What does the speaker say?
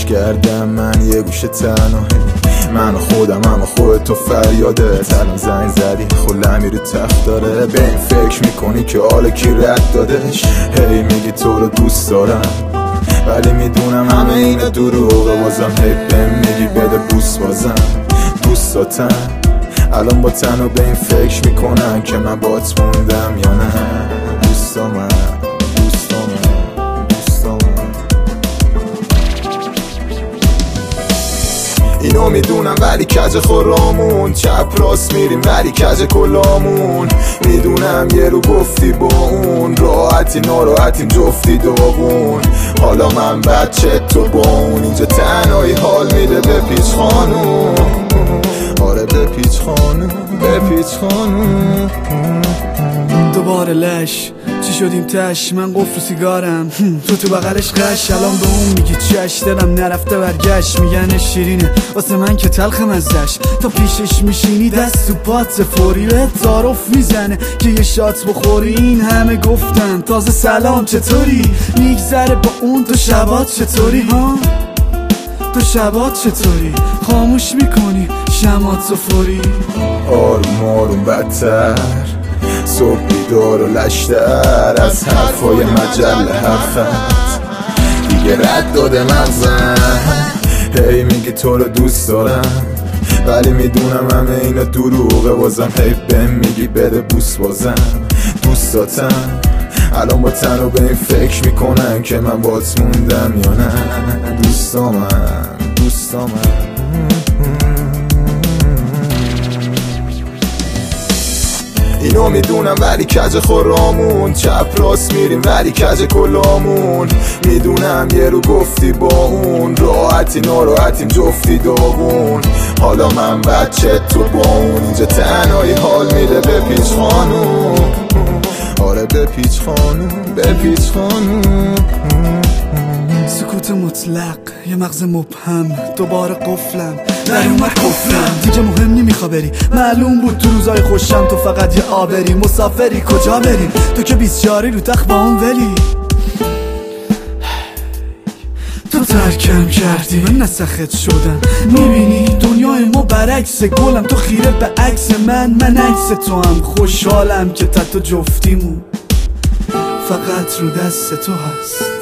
کردم من یه گوشه تنهایی، من و خودم اما خودتو فریاده. الان زنگ زدی خلم میری تخت داره، به این فکر میکنی که حالا کی رد دادش. هی میگی تو رو دوست دارم ولی میدونم همه اینا دروغه، بازم هی بهم میگی بده بوس، بازم دوستاتم الان با تنها به این فکر میکنن که من بات موندم یا نه. دوستامم اینو میدونم ولی کج خورامون، چپ راست میریم ولی کج کلامون. میدونم یه رو گفتی با اون، راحتی ناراحتیم جفتی داغون. حالا من بچه تو با اون، اینجا تنهایی حال میده به پیچ خانون. آره به پیچ خانون، به پیچ خانون. دوباره لش چی شدیم تش، من قفل و سیگارم تو بغلش قش. الان به اون میگی چش، دلم نرفته برگشت. میگن شیرینه واسه من که تلخم ازش، تا پیشش میشینی دست تو پات فوری به تعارف میزنه که یه شات بخوری. این همه گفتن تازه سلام چطوری، میگذره با اون تو شبات چطوری ها، تو شبات چطوری، خاموش میکنی شمات سفوری. آروم آروم بدتر صبح بیدار و لشتر، از حرفای مجله حرفت دیگه رد داده مغزم. هی میگی تو رو دوست دارم ولی میدونم همه اینا دروغه، بازم هی بهم میگی بده بوس، بازم دوستاتم الان با تنها به این فکر میکنن که من بات موندم یا نه. دوستامم اینو میدونم ولی کج خورامون، چپ راست میریم ولی کج کلامون. میدونم یه رو گفتی با اون، راحتی ناراحتیم جفتی داغون. حالا من بچه تو با اون، اینجا تنهایی حال میده به پیچ خانون. آره به پیچ خانون، به پیچ خانون. سکوت مطلق یه مغز مبهم، دوباره قفلم در اومد کفرم. دیگه مهم نمیخوا بری، معلوم بود تو روزای خوشم تو فقط یه آبری. مسافری کجا بریم تو که 24 رو تخت با اون ولی. تو ترکم کردی من نسخت شدم، میبینی دنیای ما برعکس گلم. تو خیره به عکس من عکس تو هم. خوشحالم که تحت جفتیمون فقط رو دست تو هست.